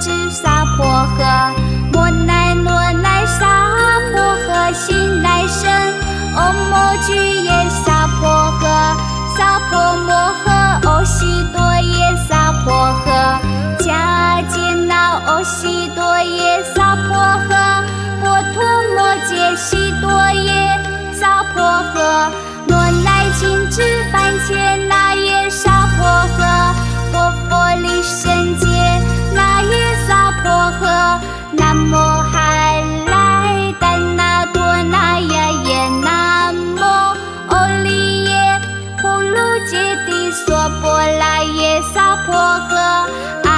智萨婆诃。摩奈萨婆诃，心乃生。唵摩俱耶萨婆诃，萨婆摩诃，唵悉多耶萨婆诃。迦憍那唵悉多耶萨婆诃，波陀摩揭悉多耶萨婆诃。罗乃谨墀梵切那耶萨婆诃，波佛利胜揭那耶萨婆诃。南无汉来怛那多那呀耶，南无唵利耶普卢揭谛娑婆拉耶萨婆诃。